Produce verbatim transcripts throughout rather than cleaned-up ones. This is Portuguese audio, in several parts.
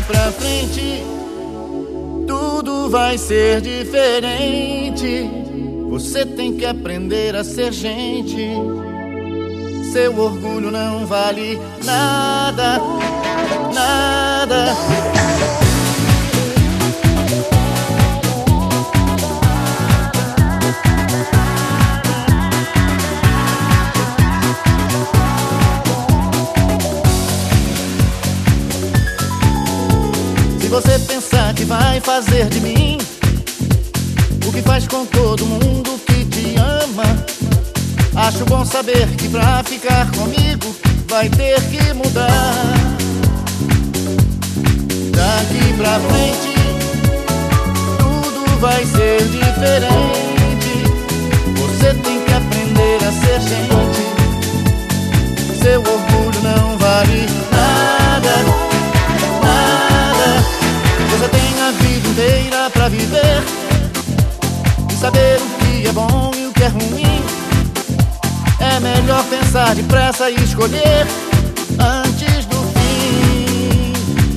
pra frente tudo vai ser diferente. Você tem que aprender a ser gente. Seu orgulho não vale nada, nada. Se você pensar que vai fazer de mim o que faz com todo mundo que te ama, acho bom saber que pra ficar comigo vai ter que mudar. Daqui pra frente tudo vai ser diferente. Você tem que aprender a ser gente. Seu orgulho não vale nada, nada. Você tem a vida inteira pra viver e saber o que é bom e o que é ruim. É melhor pensar depressa e escolher antes do fim.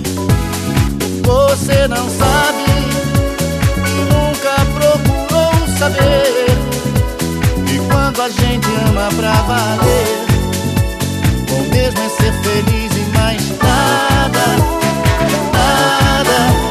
Você não sabe e nunca procurou saber que quando a gente ama pra valer, bom mesmo é ser feliz e mais nada, nada.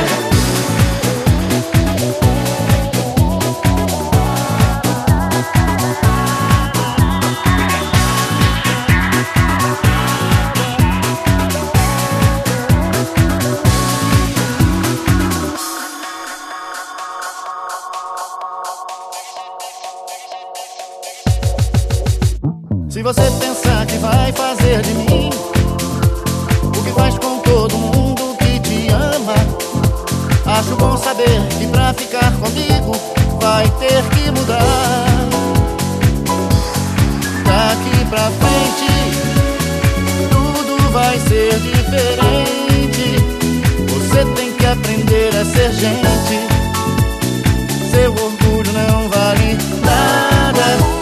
Se você pensar que vai fazer de mim o que faz com todo mundo que te ama, acho bom saber que pra ficar comigo vai ter que mudar. Daqui pra frente tudo vai ser diferente. Você tem que aprender a ser gente. Seu orgulho não vale nada.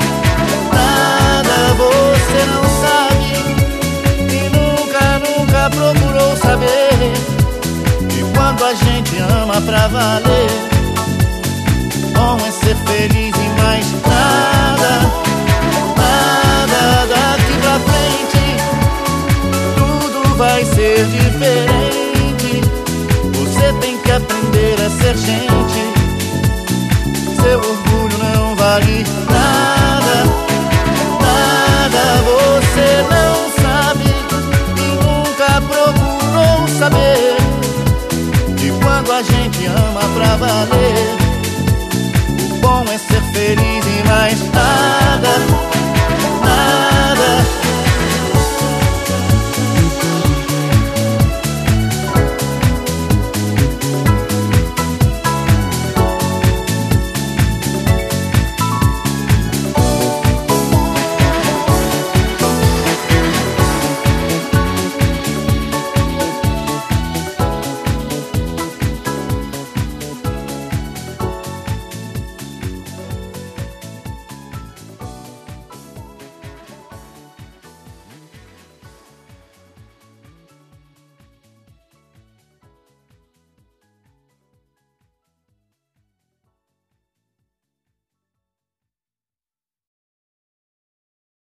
Você não sabe e nunca, nunca procurou saber que quando a gente ama pra valer, bom é ser feliz e mais nada, nada. Daqui pra frente tudo vai ser diferente. Você tem que aprender a ser gente. Seu orgulho não vale nada. Você não sabe e nunca procurou saber que quando a gente ama pra valer, o bom é ser feliz e mais nada.